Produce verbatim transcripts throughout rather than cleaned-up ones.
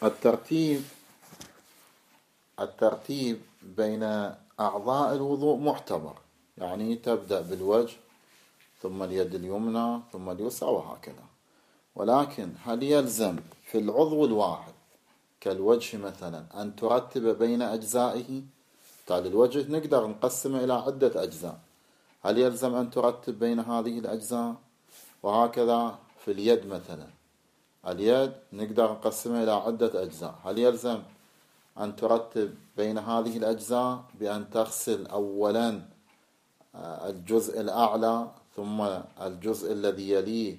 الترتيب الترتيب بين أعضاء الوضوء معتبر، يعني تبدأ بالوجه ثم اليد اليمنى ثم اليسرى وهكذا. ولكن هل يلزم في العضو الواحد كالوجه مثلا أن ترتب بين أجزائه؟ تعال الوجه نقدر نقسمه إلى عدة أجزاء، هل يلزم أن ترتب بين هذه الأجزاء؟ وهكذا في اليد مثلا، اليد نقدر نقسمها إلى عدة أجزاء، هل يلزم أن ترتب بين هذه الأجزاء بأن تغسل أولا الجزء الأعلى ثم الجزء الذي يليه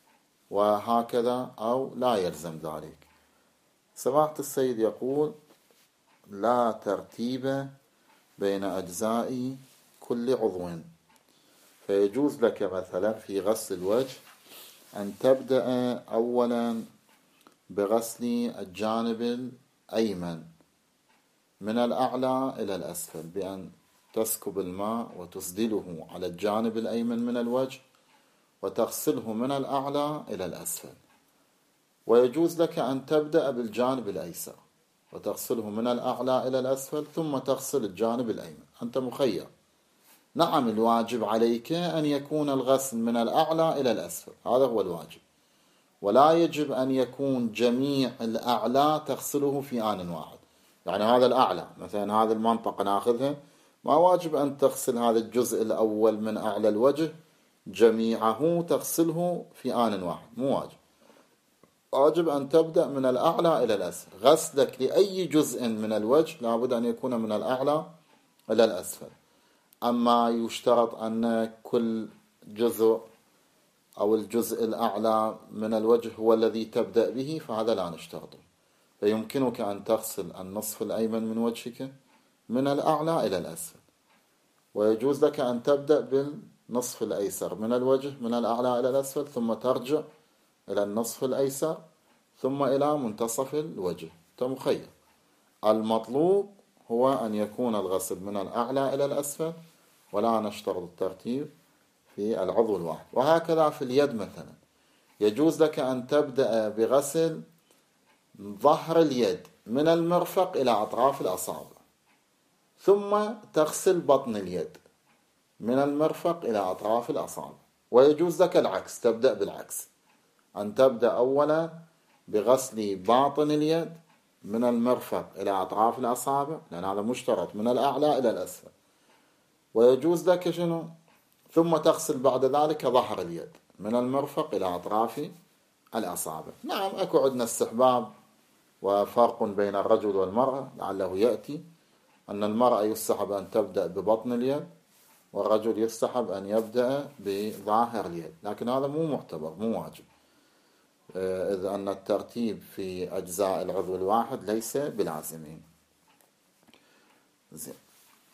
وهكذا، أو لا يلزم ذلك؟ سماحة السيد يقول لا ترتيب بين أجزاء كل عضو، فيجوز لك مثلا في غسل الوجه أن تبدأ أولا بغسل الجانب الأيمن من الأعلى إلى الأسفل، بأن تسكب الماء وتسدله على الجانب الأيمن من الوجه وتغسله من الأعلى إلى الأسفل. ويجوز لك أن تبدأ بالجانب الأيسر وتغسله من الأعلى إلى الأسفل ثم تغسل الجانب الأيمن، أنت مخير. نعم، الواجب عليك أن يكون الغسل من الأعلى إلى الأسفل، هذا هو الواجب، ولا يجب أن يكون جميع الأعلى تغسله في آن واحد. يعني هذا الأعلى مثلا، هذه المنطقة ناخذها، ما واجب أن تغسل هذا الجزء الأول من أعلى الوجه جميعه تغسله في آن واحد، مو واجب. واجب أن تبدأ من الأعلى إلى الأسفل. غسلك لأي جزء من الوجه لابد أن يكون من الأعلى إلى الأسفل. أما يشترط أن كل جزء أو الجزء الأعلى من الوجه هو الذي تبدأ به، فهذا لا نشترطه. فيمكنك أن تغسل النصف الأيمن من وجهك من الأعلى إلى الأسفل، ويجوز لك أن تبدأ بالنصف الأيسر من الوجه من الأعلى إلى الأسفل، ثم ترجع إلى النصف الأيسر ثم إلى منتصف الوجه، تمخير. المطلوب هو أن يكون الغسل من الأعلى إلى الأسفل، ولا نشترط الترتيب في العضو الواحد. وهكذا في اليد مثلا، يجوز لك أن تبدأ بغسل ظهر اليد من المرفق إلى أطراف الأصابع، ثم تغسل بطن اليد من المرفق إلى أطراف الأصابع. ويجوز لك العكس، تبدأ بالعكس، أن تبدأ أولا بغسل باطن اليد من المرفق إلى أطراف الأصابع، لأن هذا مشترط من الأعلى إلى الأسفل. ويجوز لك شنو؟ ثم تغسل بعد ذلك ظهر اليد من المرفق إلى أطراف الأصابع. نعم، أكو عندنا استحباب وفرق بين الرجل والمرأة، لعله يأتي أن المرأة يستحب أن تبدأ ببطن اليد، والرجل يستحب أن يبدأ بظاهر اليد، لكن هذا مو معتبر، مو واجب، إذ أن الترتيب في أجزاء العضو الواحد ليس بلازمين. زين.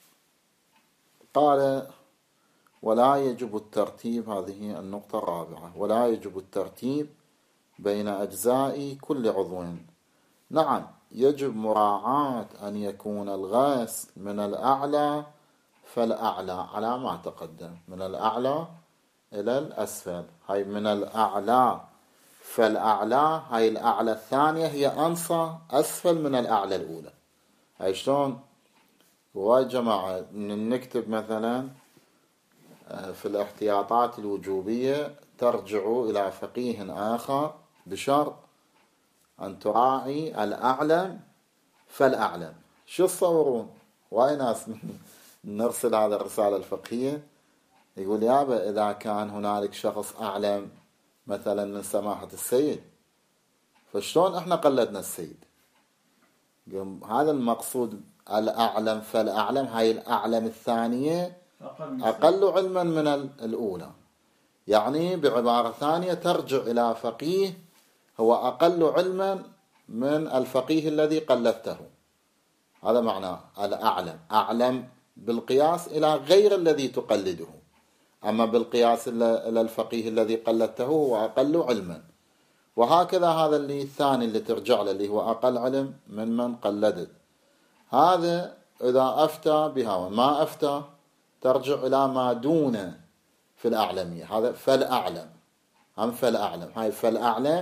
قال ولا يجب الترتيب، هذه النقطة الرابعة، ولا يجب الترتيب بين أجزاء كل عضو. نعم، يجب مراعاة أن يكون الغسل من الأعلى فالأعلى على ما تقدم، من الأعلى إلى الأسفل. هاي من الأعلى فالأعلى، هاي الأعلى الثانية هي أنصى أسفل من الأعلى الأولى. هاي شلون؟ هواي جماعة نكتب مثلا في الاحتياطات الوجوبية ترجع إلى فقيه آخر بشرط أن تراعي الأعلم فالأعلم. شو تصورون؟ واي ناس نرسل هذا الرسالة الفقهية يقول يابا إذا كان هنالك شخص أعلم مثلا من سماحة السيد، فشلون احنا قلدنا السيد؟ هذا المقصود، الأعلم فالأعلم، هاي الأعلم الثانية أقل علما من الأولى، يعني بعبارة ثانية ترجع إلى فقيه هو أقل علما من الفقيه الذي قلدته. هذا معناه الأعلم، أعلم بالقياس إلى غير الذي تقلده، أما بالقياس إلى الفقيه الذي قلدته هو أقل علما. وهكذا هذا اللي الثاني اللي ترجع له اللي هو أقل علم من من قلدت، هذا إذا أفتى بها وما أفتى ترجع إلى ما دون في الأعلمية. هذا فالأعلم، هم فالأعلم، هاي فالأعلم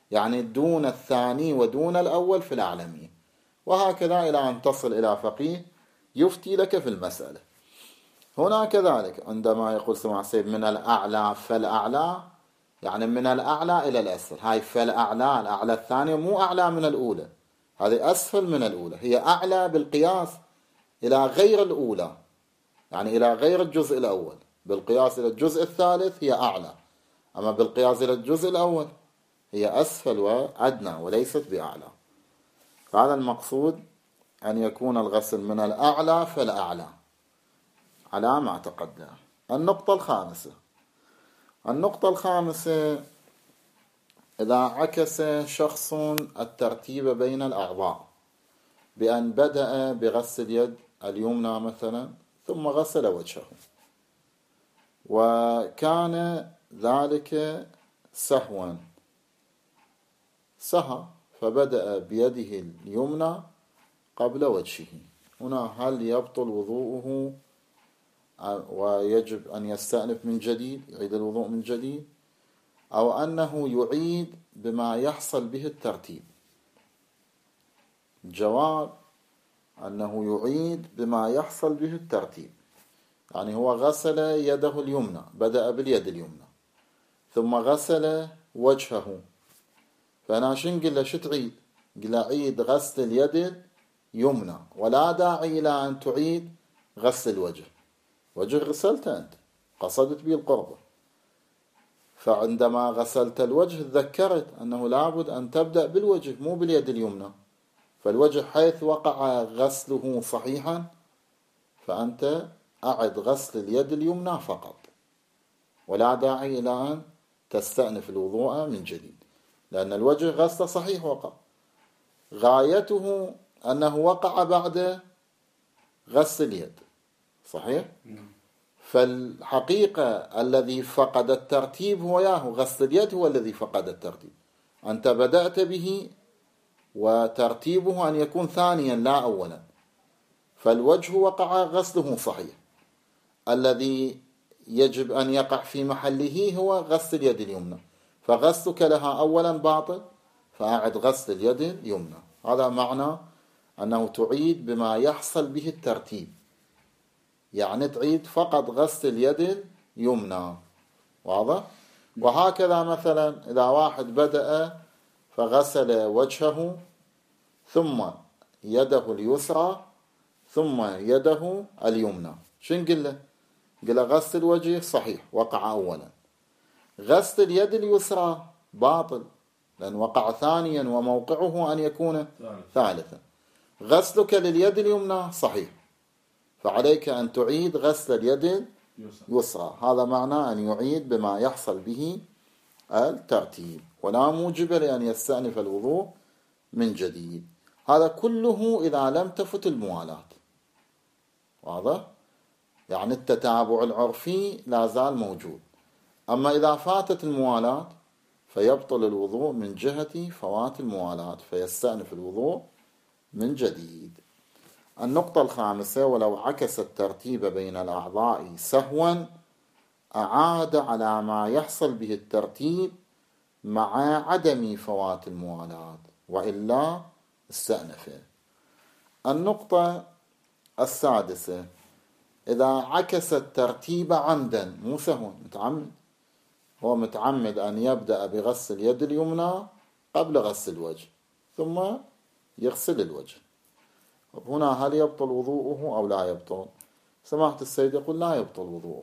يعني دون الثاني ودون الأول في الأعلمية، وهكذا إلى أن تصل إلى فقيه يفتي لك في المسألة. هنا كذلك عندما يقول سمع السيد من الأعلى فالأعلى، يعني من الأعلى إلى الأسفل. هاي فالأعلى، الأعلى الثانية مو أعلى من الأولى، هذه أسفل من الأولى، هي أعلى بالقياس إلى غير الأولى، يعني إلى غير الجزء الأول. بالقياس إلى الجزء الثالث هي أعلى، أما بالقياس إلى الجزء الأول هي أسفل وأدنى وليست بأعلى. هذا المقصود أن يكون الغسل من الأعلى فالأعلى على ما تقدم. النقطة الخامسة النقطة الخامسة إذا عكس شخص الترتيب بين الأعضاء بأن بدأ بغسل اليد اليمنى مثلا ثم غسل وجهه، وكان ذلك سهوا، سهى فبدأ بيده اليمنى قبل وجهه، هنا هل يبطل وضوءه ويجب أن يستأنف من جديد، يعيد الوضوء من جديد، أو أنه يعيد بما يحصل به الترتيب؟ الجواب أنه يعيد بما يحصل به الترتيب. يعني هو غسل يده اليمنى، بدأ باليد اليمنى ثم غسل وجهه، فأنا شن قل له شو تعيد؟ قل له عيد غسل اليد اليمنى، ولا داعي إلى أن تعيد غسل الوجه. وجه غسلت أنت، قصدت به القربة، فعندما غسلت الوجه تذكرت أنه لابد أن تبدأ بالوجه مو باليد اليمنى، فالوجه حيث وقع غسله صحيحا فأنت أعد غسل اليد اليمنى فقط، ولا داعي إلى أن تستأنف الوضوء من جديد، لأن الوجه غسل صحيح وقع، غايته أنه وقع بعد غسل اليد، صحيح؟ فالحقيقة الذي فقد الترتيب هو ياهو غسل اليد، هو الذي فقد الترتيب. أنت بدأت به وترتيبه أن يكون ثانيا لا أولا، فالوجه وقع غسله صحيح، الذي يجب أن يقع في محله هو غسل اليد اليمنى، فغسلك لها أولا باطل، فأعد غسل اليد اليمنى. هذا معنى أنه تعيد بما يحصل به الترتيب، يعني تعيد فقط غسل اليد اليمنى، واضح؟ وهكذا مثلا إذا واحد بدأ فغسل وجهه ثم يده اليسرى ثم يده اليمنى، شن قل له؟ قل له غسل الوجه صحيح وقع أولا، غسل اليد اليسرى باطل لأن وقع ثانيا وموقعه أن يكون ثالثا، غسلك لليد اليمنى صحيح، فعليك أن تعيد غسل اليد اليسرى. هذا معنى أن يعيد بما يحصل به الترتيب، ولا موجب لأن يستأنف الوضوء من جديد. هذا كله إذا لم تفت الموالاة، واضح؟ يعني التتابع العرفي لا زال موجود، أما إذا فاتت الموالاة فيبطل الوضوء من جهة فوات الموالاة، فيستأنف الوضوء من جديد. النقطة الخامسة ولو عكس الترتيب بين الأعضاء سهوا أعاد على ما يحصل به الترتيب مع عدم فوات الموالاة، وإلا استأنف. النقطة السادسة إذا عكس الترتيب عمدا، مو سهوا، متعمد، هو متعمد أن يبدأ بغسل اليد اليمنى قبل غسل الوجه ثم يغسل الوجه، هنا هل يبطل وضوءه أو لا يبطل؟ سماحة السيد يقول لا يبطل وضوءه،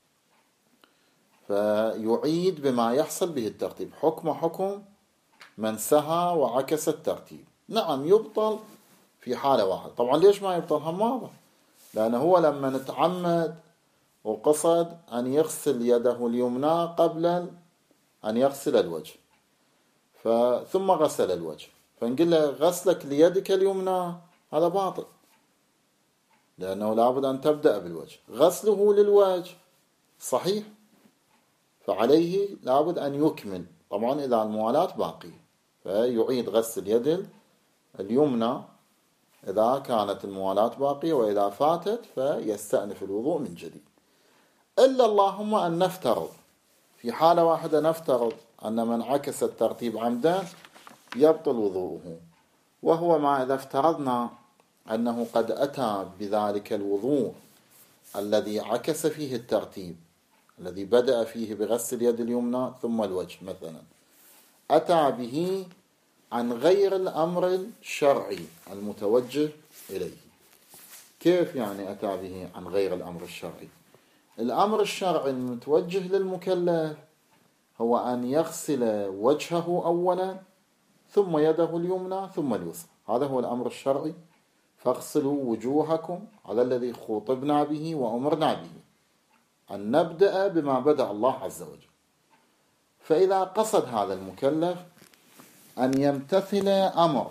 فيعيد بما يحصل به الترتيب، حكم حكم من سهى وعكس الترتيب. نعم يبطل في حالة واحدة. طبعا ليش ما يبطل؟ هم واضح، لأنه هو لما نتعمد وقصد أن يغسل يده اليمنى قبل أن يغسل الوجه ثم غسل الوجه، فنقول له غسلك ليدك اليمنى هذا باطل، لأنه لابد أن تبدأ بالوجه. غسله للوجه صحيح، فعليه لابد أن يكمل، طبعا إذا الموالاة باقية فيعيد غسل اليد اليمنى إذا كانت الموالاة باقية، وإذا فاتت فيستأنف الوضوء من جديد. إلا اللهم أن نفترض في حالة واحدة، نفترض أن من عكس الترتيب عمدا يبطل وضوءه، وهو ما إذا افترضنا أنه قد أتى بذلك الوضوء الذي عكس فيه الترتيب، الذي بدأ فيه بغسل اليد اليمنى ثم الوجه مثلا، أتى به عن غير الأمر الشرعي المتوجه إليه. كيف يعني أتى به عن غير الأمر الشرعي؟ الأمر الشرعي المتوجه للمكلف هو أن يغسل وجهه أولا ثم يده اليمنى ثم اليسرى، هذا هو الأمر الشرعي. فاغسلوا وجوهكم، هذا الذي خطبنا به وأمرنا به، أن نبدأ بما بدأ الله عز وجل. فإذا قصد هذا المكلف أن يمتثل أمر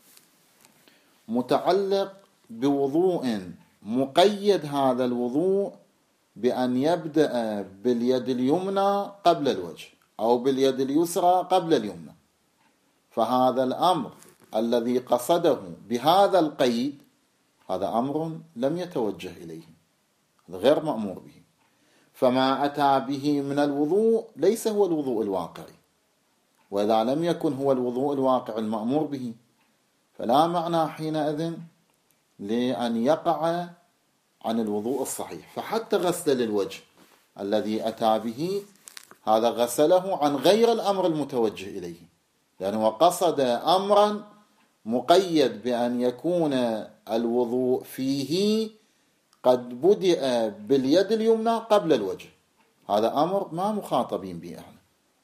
متعلق بوضوء مقيد هذا الوضوء بأن يبدأ باليد اليمنى قبل الوجه أو باليد اليسرى قبل اليمنى، فهذا الأمر الذي قصده بهذا القيد هذا أمر لم يتوجه إليه، غير مأمور به. فما أتى به من الوضوء ليس هو الوضوء الواقعي، وإذا لم يكن هو الوضوء الواقع المأمور به فلا معنى حينئذ لأن يقع عن الوضوء الصحيح. فحتى غسل للوجه الذي أتى به هذا غسله عن غير الأمر المتوجه إليه، لأنه قصد أمرا مقيد بأن يكون الوضوء فيه قد بدأ باليد اليمنى قبل الوجه، هذا أمر ما مخاطبين به احنا،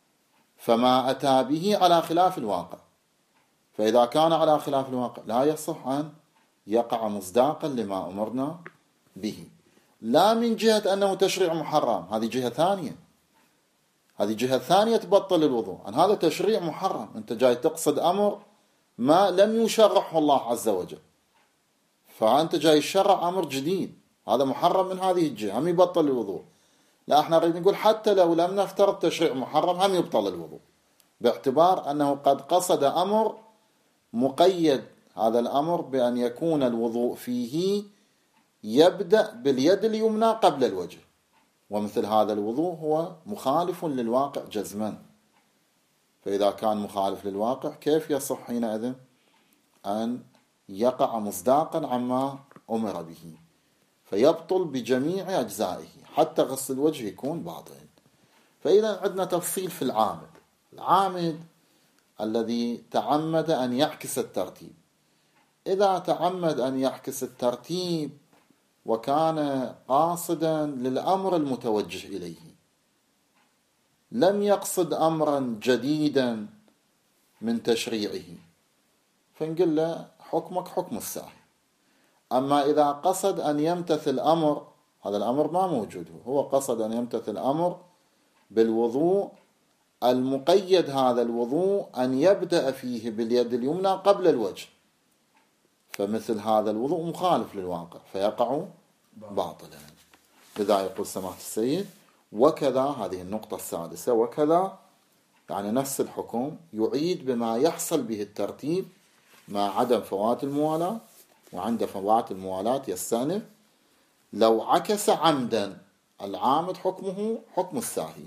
فما أتى به على خلاف الواقع. فإذا كان على خلاف الواقع لا يصح أن يقع مصداقا لما أمرنا به، لا من جهة أنه تشريع محرم، هذه جهة ثانية، هذه جهة ثانية تبطل الوضوء، أن هذا تشريع محرم، أنت جاي تقصد أمر ما لم يشرعه الله عز وجل، فأنت جاي تشرع أمر جديد، هذا محرم من هذه الجهة، هم يبطل الوضوء. لا، احنا نريد نقول حتى لو لم نفترض تشريع محرم هم يبطل الوضوء، باعتبار أنه قد قصد أمر مقيد هذا الأمر بأن يكون الوضوء فيه يبدأ باليد اليمنى قبل الوجه، ومثل هذا الوضوء هو مخالف للواقع جزما. فإذا كان مخالف للواقع كيف يصح حينئذ أن يقع مصداقا عما أمر به؟ فيبطل بجميع أجزائه، حتى غسل الوجه يكون باطل. فإذا عندنا تفصيل في العامد، العامد الذي تعمد أن يعكس الترتيب، إذا تعمد أن يعكس الترتيب وكان قاصدا للأمر المتوجه إليه، لم يقصد أمرا جديدا من تشريعه، فنقول له حكمك حكم الساهي. أما إذا قصد أن يمتثل أمر، هذا الأمر ما موجود، هو قصد أن يمتثل أمر بالوضوء المقيد هذا الوضوء أن يبدأ فيه باليد اليمنى قبل الوجه، فمثل هذا الوضوء مخالف للواقع فيقع باطلا. لذا يقول سماحة السيد وكذا، هذه النقطة السادسة، وكذا يعني نفس الحكم يعيد بما يحصل به الترتيب مع عدم فوات الموالاة، وعند فوات الموالاة يستأنف. لو عكس عمدا العامد حكمه حكم الساهي،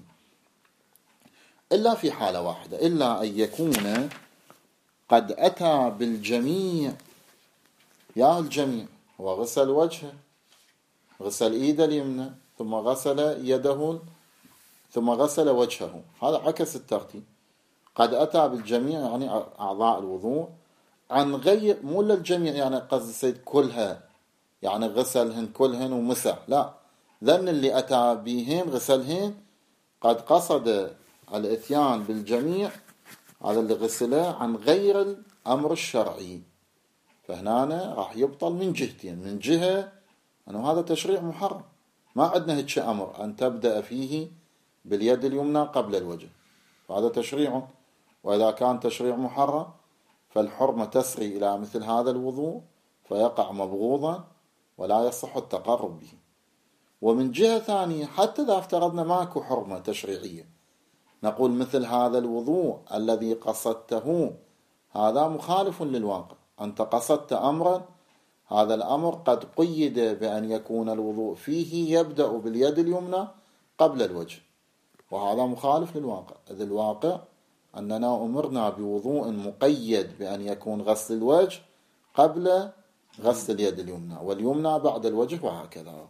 إلا في حالة واحدة، إلا أن يكون قد أتى بالجميع، يا الجميع، هو غسل وجهه، غسل إيده اليمنى، ثم غسل يده، ثم غسل وجهه، هذا عكس الترتيب. قد أتى بالجميع يعني أعضاء الوضوء عن غير، مو للجميع يعني قصد السيد كلها، يعني غسلهن كلهن ومسح، لا، ذن اللي أتى بهن غسلهن قد قصد الاتيان بالجميع، هذا اللي غسله عن غير الأمر الشرعي، فهنا راح يبطل من جهتين. من جهة أنه هذا تشريع محرم، ما عندنا هيك أمر أن تبدأ فيه باليد اليمنى قبل الوجه، فهذا تشريع. وإذا كان تشريع محرم فالحرمة تسري إلى مثل هذا الوضوء فيقع مبغوضا ولا يصح التقرب به. ومن جهة ثانية حتى إذا افترضنا ماكو حرمة تشريعية، نقول مثل هذا الوضوء الذي قصدته هذا مخالف للواقع، أنت قصدت أمرا، هذا الأمر قد قيد بأن يكون الوضوء فيه يبدأ باليد اليمنى قبل الوجه، وهذا مخالف للواقع، إذ الواقع أننا أمرنا بوضوء مقيد بأن يكون غسل الوجه قبل غسل اليد اليمنى، واليمنى بعد الوجه، وهكذا.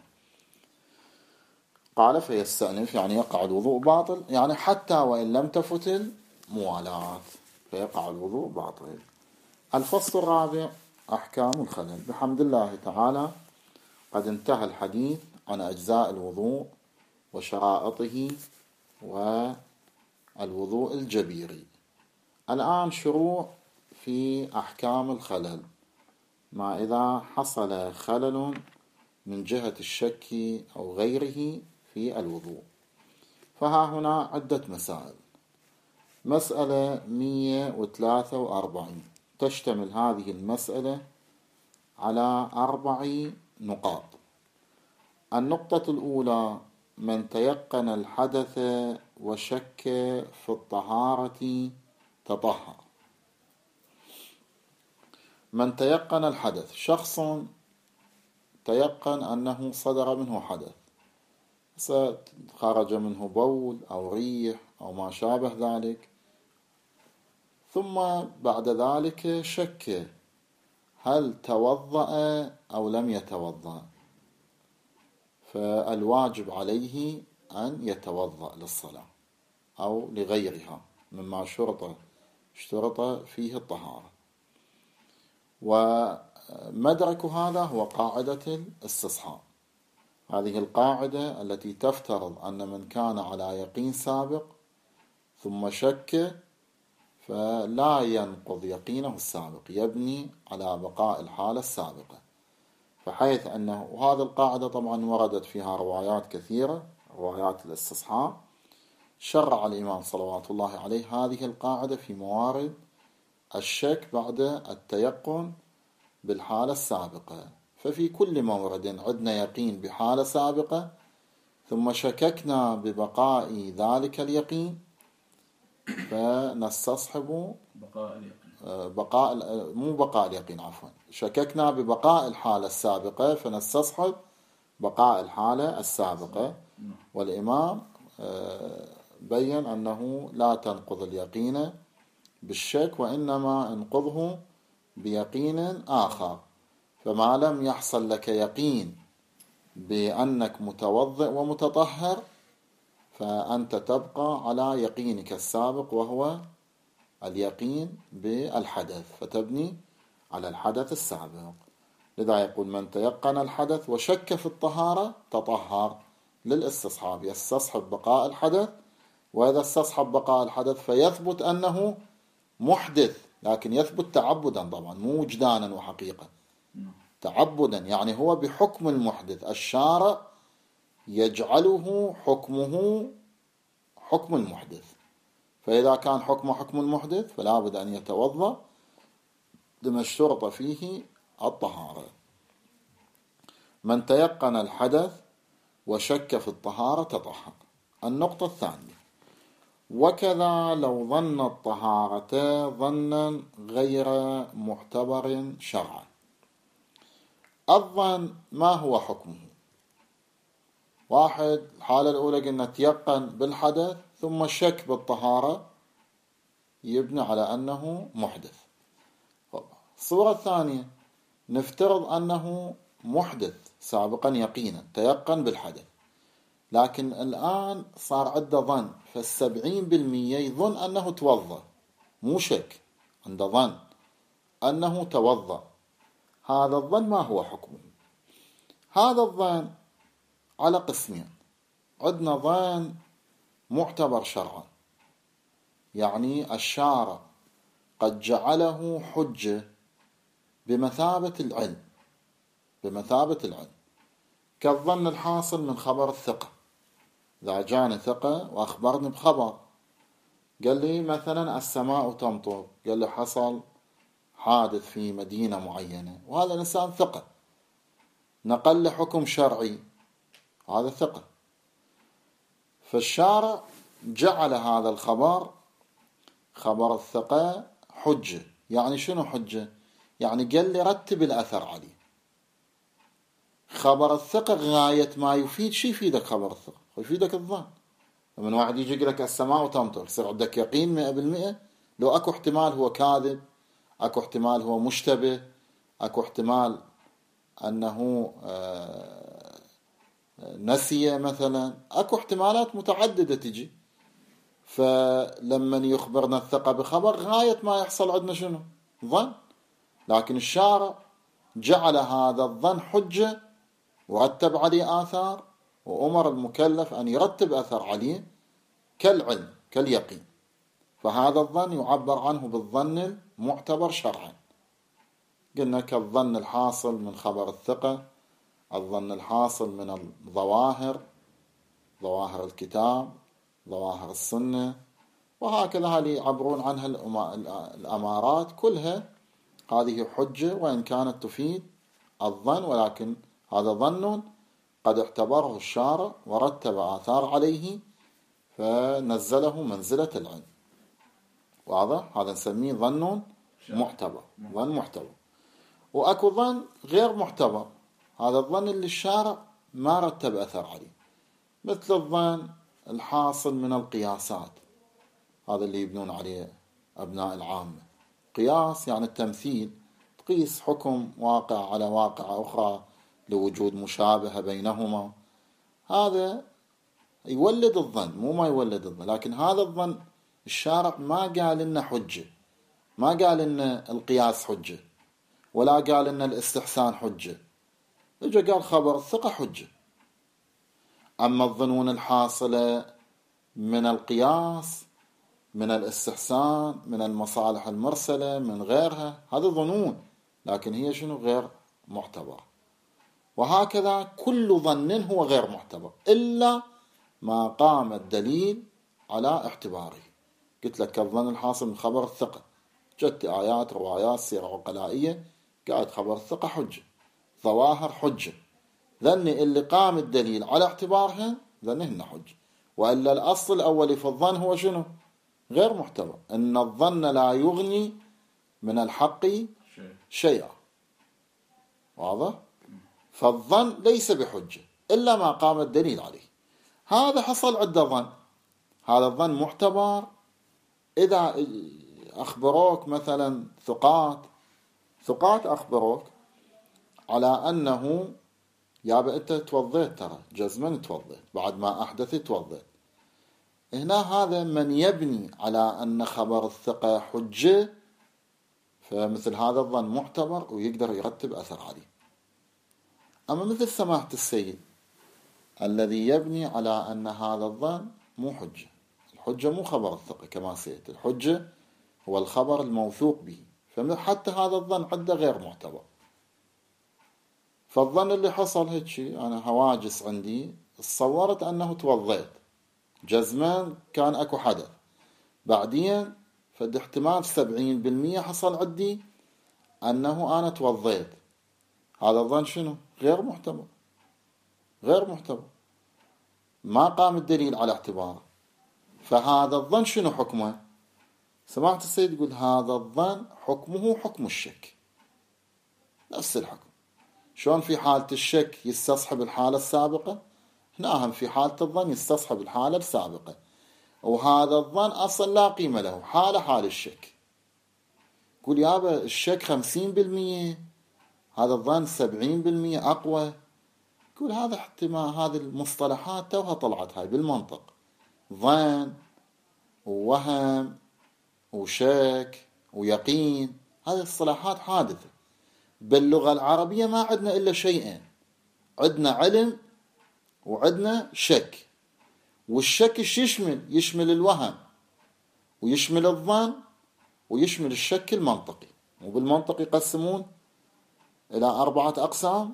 قال فيستأنف يعني يقع الوضوء باطل، يعني حتى وإن لم تفت الموالاة فيقع الوضوء باطل. الفصل الرابع أحكام الخلل. بحمد الله تعالى قد انتهى الحديث عن أجزاء الوضوء وشرائطه والوضوء الجبيري. الآن شروع في أحكام الخلل، ما إذا حصل خلل من جهة الشك أو غيره في الوضوء. فها هنا عدة مسائل. مسألة مئة وثلاثة وأربعين تشتمل هذه المسألة على أربع نقاط. النقطة الأولى: من تيقن الحدث وشك في الطهارة تطهر. من تيقن الحدث، شخص تيقن أنه صدر منه حدث، خرج منه بول أو ريح أو ما شابه ذلك، ثم بعد ذلك شك هل توضأ أو لم يتوضأ، فالواجب عليه أن يتوضأ للصلاة أو لغيرها مما شرط اشترط فيه الطهارة. ومدرك هذا هو قاعدة الاستصحاب. هذه القاعدة التي تفترض أن من كان على يقين سابق ثم شك فلا ينقض يقينه السابق، يبني على بقاء الحالة السابقة. فحيث أنه، وهذه القاعدة طبعا وردت فيها روايات كثيرة، روايات الاستصحاب، شرع الإمام صلوات الله عليه هذه القاعدة في موارد الشك بعد التيقن بالحالة السابقة. ففي كل مورد عندنا يقين بحالة سابقة ثم شككنا ببقاء ذلك اليقين فنستصحب بقاء اليقين. بقاء مو بقاء اليقين عفوا شككنا ببقاء الحالة السابقة فنستصحب بقاء الحالة السابقة. والإمام بين أنه لا تنقض اليقين بالشك، وإنما انقضه بيقين آخر. فما لم يحصل لك يقين بأنك متوضئ ومتطهر فأنت تبقى على يقينك السابق وهو اليقين بالحدث، فتبني على الحدث السابق. لذا يقول: من تيقن الحدث وشك في الطهارة تطهر، للاستصحاب، يستصحب بقاء الحدث. وإذا استصحب بقاء الحدث فيثبت أنه محدث، لكن يثبت تعبدا طبعا، مو وجدانا وحقيقة، تعبدا، يعني هو بحكم المحدث، الشارع يجعله حكمه حكم المحدث. فإذا كان حكمه حكم المحدث فلا بد أن يتوضأ لما اشترط فيه الطهارة. من تيقن الحدث وشك في الطهارة تطهر. النقطة الثانية: وكذا لو ظن الطهارة ظنا غير معتبر شرعا. الظن ما هو حكمه؟ واحد، الحالة الأولى قلنا تيقن بالحدث ثم شك بالطهارة، يبنى على أنه محدث. الصورة الثانية: نفترض أنه محدث سابقا يقينا، تيقن بالحدث، لكن الآن صار عنده ظن، فالسبعين بالمية يظن أنه توضأ، مو شك، عنده ظن أنه توضأ. هذا الظن ما هو حكمه؟ هذا الظن على قسمين. عندنا ظن معتبر شرعا، يعني الشارع قد جعله حجة بمثابة العلم، بمثابة العلم، كالظن الحاصل من خبر الثقة. إذا جاني ثقة وأخبرني بخبر، قال لي مثلا السماء تمطر، قال لي حصل حادث في مدينة معينة، وهذا الإنسان ثقة، نقل له حكم شرعي، هذا ثقة. فالشارع جعل هذا الخبر، خبر الثقة، حجة. يعني شنو حجة؟ يعني قال لي رتب الأثر عليه. خبر الثقة غاية ما يفيد، شي يفيدك خبر الثقة؟ يفيدك الظن. من واحد يجي يقول لك السماء وتمطر يصير عندك يقين مئة بالمئة. لو اكو احتمال هو كاذب، اكو احتمال هو مشتبه، اكو احتمال انه نسي مثلا، اكو احتمالات متعددة تجي. فلما يخبرنا الثقة بخبر غاية ما يحصل عندنا شنو؟ ظن. لكن الشارع جعل هذا الظن حجة ورتب عليه آثار، وأمر المكلف أن يرتب أثر عليه كالعلم كاليقين. فهذا الظن يعبر عنه بالظن المعتبر شرعا. قلنا كالظن الحاصل من خبر الثقة، الظن الحاصل من الظواهر، ظواهر الكتاب، ظواهر السنة، وهكذا هذه يعبرون عنها الأمارات كلها. هذه حجة وإن كانت تفيد الظن، ولكن هذا ظن قد اعتبره الشارع ورتب آثار عليه فنزله منزلة العلم. واضح؟ هذا نسميه ظن معتبر، ظن معتبر. وأكو ظن غير معتبر، هذا الظن اللي الشارع ما رتب أثر عليه، مثل الظن الحاصل من القياسات، هذا اللي يبنون عليه أبناء العامة. قياس يعني التمثيل، تقيس حكم واقع على واقع أخرى لوجود مشابهة بينهما، هذا يولد الظن، مو ما يولد الظن. لكن هذا الظن الشارع ما قال لنا حجة، ما قال لنا القياس حجة، ولا قال لنا الاستحسان حجة، إجا قال خبر الثقة حجة. أما الظنون الحاصلة من القياس، من الاستحسان، من المصالح المرسلة، من غيرها، هذه ظنون، لكن هي شنو؟ غير معتبر. وهكذا كل ظن هو غير معتبر إلا ما قام الدليل على اعتباره. قلت لك الظن الحاصل من خبر الثقة، جت آيات روايات سيرة عقلائية قاعد خبر الثقة حجة، ظواهر حجة، ذني اللي قام الدليل على اعتبارها ذنهن حجة. وإلا الأصل الأولي في الظن هو شنو؟ غير معتبر، إن الظن لا يغني من الحق شيئا. واضح؟ فالظن ليس بحجة إلا ما قام الدليل عليه. هذا حصل عند ظن، هذا الظن معتبر إذا أخبروك مثلا ثقات ثقات أخبروك على أنه يابا أنت توضيت، ترى جزما توضيت بعد ما أحدث توضيت. هنا هذا من يبني على أن خبر الثقة حجة، فمثل هذا الظن معتبر ويقدر يرتب أثر عليه. أما مثل سماحة السيد الذي يبني على أن هذا الظن مو حجة، الحجة مو خبر الثقة كما سيت، الحجة هو الخبر الموثوق به، فحتى هذا الظن عنده غير معتبر. فالظن اللي حصل هيك شيء، أنا هواجس عندي تصورت أنه توضيت جزمان، كان أكو حدث بعدين فد احتمال سبعين بالمية حصل عندي أنه أنا توضيت، هذا الظن شنو؟ غير معتبر، غير معتبر، ما قام الدليل على اعتباره. فهذا الظن شنو حكمه؟ سمعت السيد يقول هذا الظن حكمه حكم الشك، نفس الحكم. شلون في حالة الشك يستصحب الحالة السابقة، هنا هم في حالة الظن يستصحب الحالة السابقة. وهذا الظن أصلا لا قيمة له، حالة حال الشك. يقول يابا الشك خمسين بالمية، هذا الظن سبعين بالمية أقوى. يقول هذا احتمال، هذه المصطلحات توها طلعت هاي بالمنطق، ظن ووهم وشك ويقين، هذه الصلاحات حادثة. باللغة العربية ما عندنا إلا شيئين، عندنا علم وعندنا شك. والشك ايش يشمل؟ يشمل الوهم ويشمل الظن ويشمل الشك المنطقي. وبالمنطق يقسمون إلى أربعة أقسام.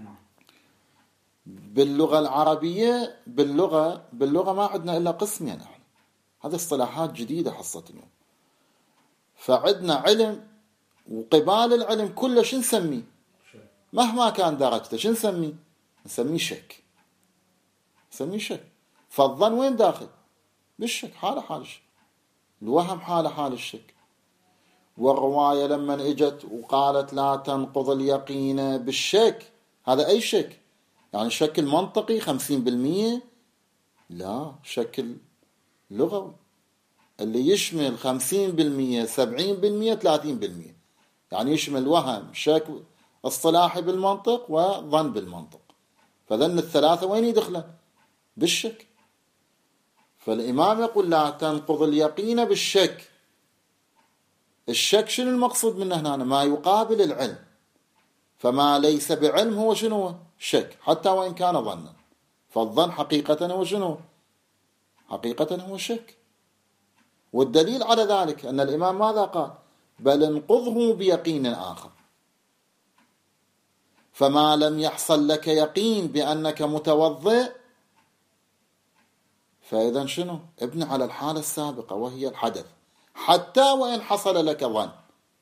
باللغة العربية باللغة باللغة ما عندنا إلا قسمين نحن، هذه اصطلاحات جديدة حصة اليوم. فعندنا علم، وقبال العلم كله شو نسميه؟ مهما كان درجته شو نسميه؟ نسميه شك، نسميه شك. فالظن وين داخل؟ بالشك، حالة حال الشك. الوهم حالة حال الشك. والرواية لما اجت وقالت لا تنقض اليقين بالشك، هذا أي شك؟ يعني الشك المنطقي خمسين بالمية، لا، شكل لغوي اللي يشمل خمسين بالمئة سبعين بالمئة ثلاثين بالمئة، يعني يشمل وهم شك اصطلاحي بالمنطق وظن بالمنطق. فذن الثلاثة وين يدخلن؟ بالشك. فالإمام يقول لا تنقض اليقين بالشك. الشك شنو المقصود منه هنا؟ ما يقابل العلم. فما ليس بعلم هو شنو؟ شك، حتى وإن كان ظنا. فالظن حقيقة هو شنو؟ حقيقة هو شك. والدليل على ذلك أن الإمام ماذا قال؟ بل انقضه بيقين آخر. فما لم يحصل لك يقين بأنك متوضئ، فإذا شنو؟ ابن على الحالة السابقة وهي الحدث، حتى وإن حصل لك ظن.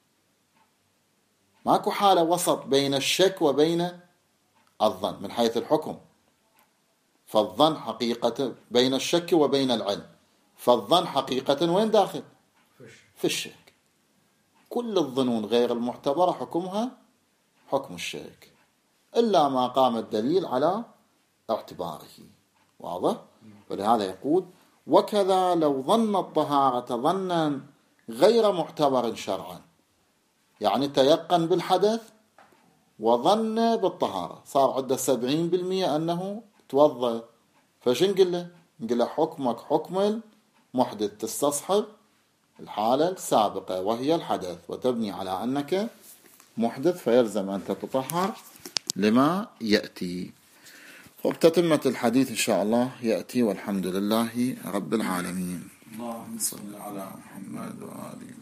ماكو حالة وسط بين الشك وبين الظن من حيث الحكم. فالظن حقيقة بين الشك وبين العلم، فالظن حقيقة وين داخل؟ في الشك. كل الظنون غير المعتبرة حكمها حكم الشك، إلا ما قام الدليل على اعتباره. واضح؟ ولهذا يقول وكذا لو ظن الطهارة ظنا غير معتبر شرعا، يعني تيقن بالحدث وظن بالطهارة، صار عنده سبعين بالمئة أنه توضأ، فشن نقول له؟ نقول له حكمك حكم المحدث، تستصحب الحالة السابقة وهي الحدث وتبني على أنك محدث، فيلزم أن تتطهر لما يأتي. وبتتمة الحديث إن شاء الله يأتي، والحمد لله رب العالمين. اللهم صل على محمد وآله.